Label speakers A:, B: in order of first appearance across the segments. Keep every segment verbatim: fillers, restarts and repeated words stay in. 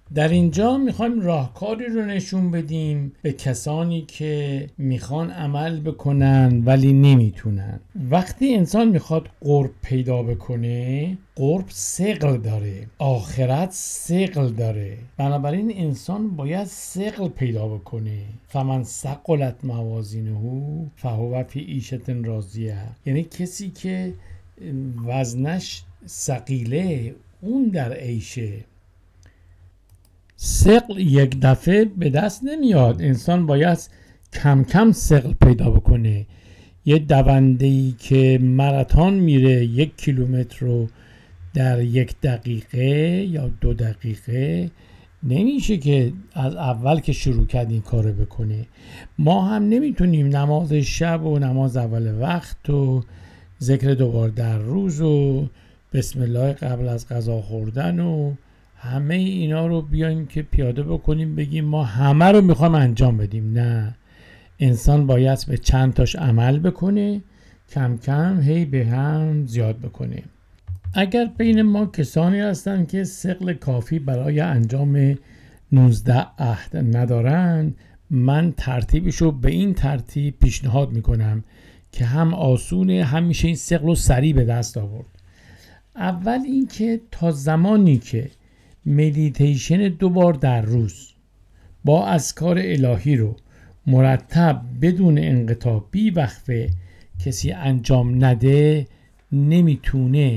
A: در اینجا میخوایم راهکاری رو نشون بدیم به کسانی که میخوان عمل بکنن ولی نمیتونن. وقتی انسان میخواد قرب پیدا بکنه، قرب ثقل داره، آخرت ثقل داره، بنابراین انسان باید ثقل پیدا بکنه. فمن ثقلت موازینه فهو فی عیشة راضیه، یعنی کسی که وزنش ثقیله اون در عیشه. ثقل یک دفعه به دست نمیاد، انسان باید کم کم ثقل پیدا بکنه. یه دونده‌ای که ماراتن میره یک کیلومتر رو در یک دقیقه یا دو دقیقه، نمیشه که از اول که شروع کرد این کارو بکنه. ما هم نمیتونیم نماز شب و نماز اول وقت و ذکر دوبار در روز و بسم الله قبل از غذا خوردن و همه اینا رو بیایم که پیاده بکنیم بگیم ما همه رو میخوام انجام بدیم. نه، انسان باید به چند تاش عمل بکنه، کم کم هی به هم زیاد بکنه. اگر بین ما کسانی هستن که ثقل کافی برای انجام نوزده عهد ندارن، من ترتیبشو به این ترتیب پیشنهاد میکنم که هم آسونه هم میشه این ثقل رو سریع به دست آورد. اول این که تا زمانی که مدیتیشن دو بار در روز با اذکار الهی رو مرتب بدون انقطاع بی وقفه کسی انجام نده، نمیتونه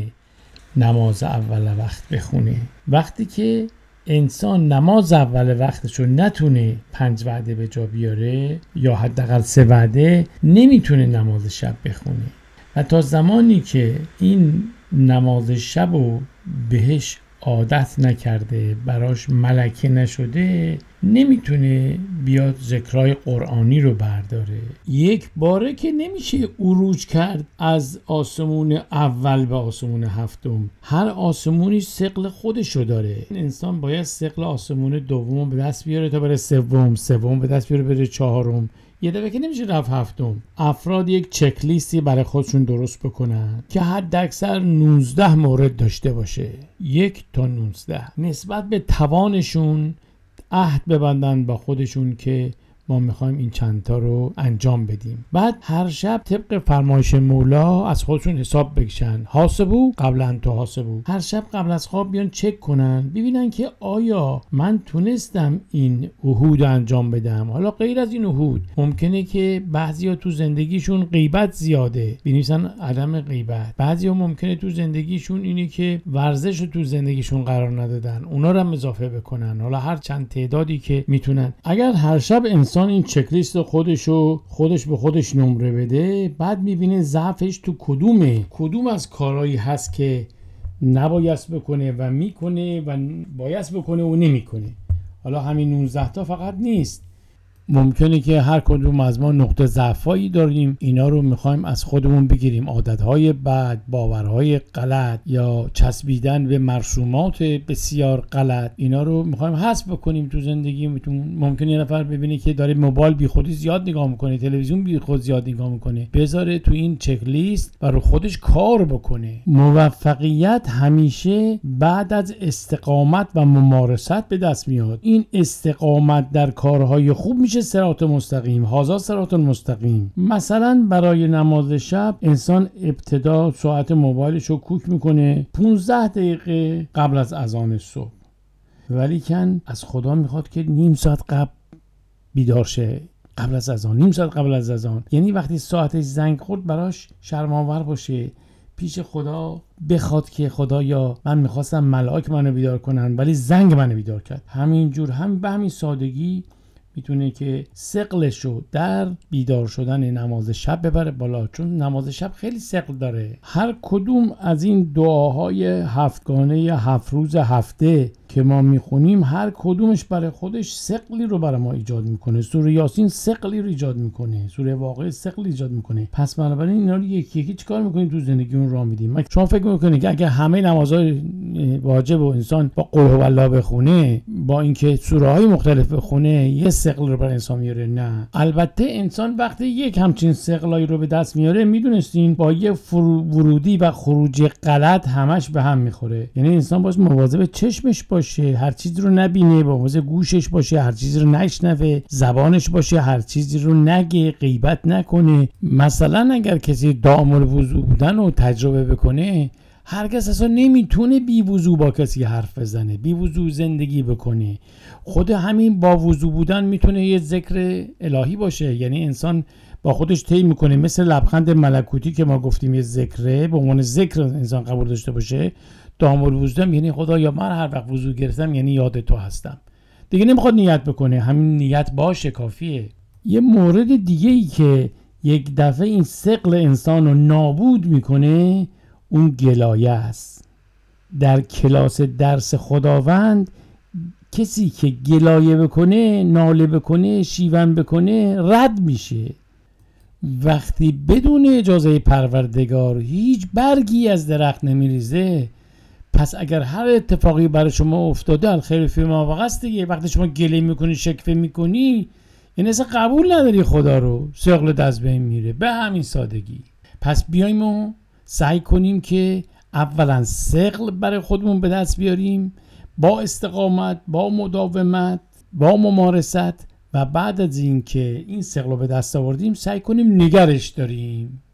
A: نماز اول وقت بخونه. وقتی که انسان نماز اول وقتش رو نتونه پنج وعده به جا بیاره یا حداقل سه وعده، نمیتونه نماز شب بخونه. و تا زمانی که این نماز شب رو بهش عادت نکرده، براش ملکه نشده، نمیتونه بیاد ذکرای قرآنی رو برداره. یک باره که نمیشه عروج کرد از آسمون اول به آسمون هفتم. هر آسمونی ثقل خودشو داره. انسان باید ثقل آسمون دوم به دست بیاره تا بره سوم، سوم به دست بیاره بره چهارم. یه دفعه که نمیشه رفت هفتم. افراد یک چک لیستی برای خودشون درست بکنن که حد اکثر نوزده مورد داشته باشه، یک تا نوزده، نسبت به توانشون عهد ببندن با خودشون که ما میخوایم این چندتا رو انجام بدیم. بعد هر شب طبق فرمایش مولا از خودشون حساب بکشن، حاسبو قبل ان تحاسبو. هر شب قبل از خواب بیان چک کنن ببینن که آیا من تونستم این عهود انجام بدم. حالا غیر از این عهود ممکنه که بعضیا تو زندگیشون غیبت زیاده، بنویسن عدم غیبت. بعضیا ممکنه تو زندگیشون اینی که ورزش رو تو زندگیشون قرار ندادن، اونا رو هم اضافه بکنن. حالا هر چند تعدادی که میتونن. اگر هر شب انسان این چک لیست خودشو خودش به خودش نمره بده، بعد میبینه ضعفش تو کدومه، کدوم از کارهایی هست که نباید بکنه و میکنه و باید بکنه و نمیکنه. حالا همین نوزده تا فقط نیست، ممکنه که هر کدوم از ما نقطه ضعفایی داریم، اینا رو میخوایم از خودمون بگیریم. عادتهای بد، باورهای غلط یا چسبیدن به مرسومات بسیار غلط، اینا رو میخوایم حذف بکنیم تو زندگی. ممکنه یه نفر ببینه که داره موبایل بی خودی زیاد نگاه میکنه، تلویزیون بی خود زیاد نگاه میکنه، بذاره تو این چک لیست و رو خودش کار بکنه. موفقیت همیشه بعد از استقامت و ممارست به دست میاد. این استقامت در کارهای خوب میشه صراط مستقیم، هذا صراط مستقیم. مثلا برای نماز شب انسان ابتدا ساعت موبایلش رو کوک میکنه پانزده دقیقه قبل از اذان صبح، ولی کن از خدا میخواد که نیم ساعت قبل بیدار شه، قبل از اذان، نیم ساعت قبل از اذان. یعنی وقتی ساعتش زنگ خورد براش شرم‌آور باشه، پیش خدا بخواد که خدایا من میخواستم ملائک منو بیدار کنن ولی زنگ منو بیدار کرد. همینجور هم به همین سادگی میتونه که ثقلش رو در بیدار شدن نماز شب ببره بالا، چون نماز شب خیلی ثقل داره. هر کدوم از این دعاهای هفتگانه یا هفت روز هفته که ما میخونیم، هر کدومش برای خودش ثقلی رو برای ما ایجاد میکنه. سوره یاسین ثقلی رو ایجاد میکنه، سوره واقعه ثقلی ایجاد میکنه. پس بنابراین اینا رو یکی یکی چیکار میکنیم تو زندگیمون راه میدیم. شما فکر میکنید که اگه همه نمازهای واجب و انسان با قل هو الله بخونه، با اینکه سوره های مختلف بخونه، یه ثقل رو برای انسان میاره؟ نه. البته انسان وقتی یک همچین ثقلایی رو به دست میاره، میدونستین با یه ورودی و خروجی غلط همش به هم میخوره. یعنی انسان باید مواظب چشمش باشه باشه، هر چیزی رو نبینه، با حواس گوشش باشه، هر چیزی رو نشنوه، زبانش باشه هر چیزی رو نگه، غیبت نکنه. مثلا اگر کسی دام الوضو بودن رو تجربه بکنه، هرگز اصلا نمیتونه بی وضو با کسی حرف بزنه، بی وضو زندگی بکنه. خود همین با وضو بودن میتونه یه ذکر الهی باشه. یعنی انسان با خودش طی میکنه، مثل لبخند ملکوتی که ما گفتیم یه ذکره، به عنوان ذکر انسان قبول داشته باشه. دام الوضو یعنی خدایا من هر وقت وضو گرفتم یعنی یاد تو هستم. دیگه نمیخواد نیت بکنه، همین نیت باشه کافیه. یه مورد دیگه ای که یک دفعه این ثقل انسان رو نابود میکنه اون گلایه است. در کلاس درس خداوند کسی که گلایه بکنه، ناله بکنه، شیون بکنه رد میشه. وقتی بدون اجازه پروردگار هیچ برگی از درخت نمیریزه، پس اگر هر اتفاقی برای شما افتاده الخیر فی ما وقع است دیگه. وقتی شما گله میکنی، شکوه میکنی، یعنی اصلا قبول نداری خدا رو، ثقل دست بین میره. به همین سادگی. پس بیایم و سعی کنیم که اولا ثقل برای خودمون به دست بیاریم، با استقامت، با مداومت، با ممارست، و بعد از این که این ثقل رو به دست آوردیم سعی کنیم نگرش داریم.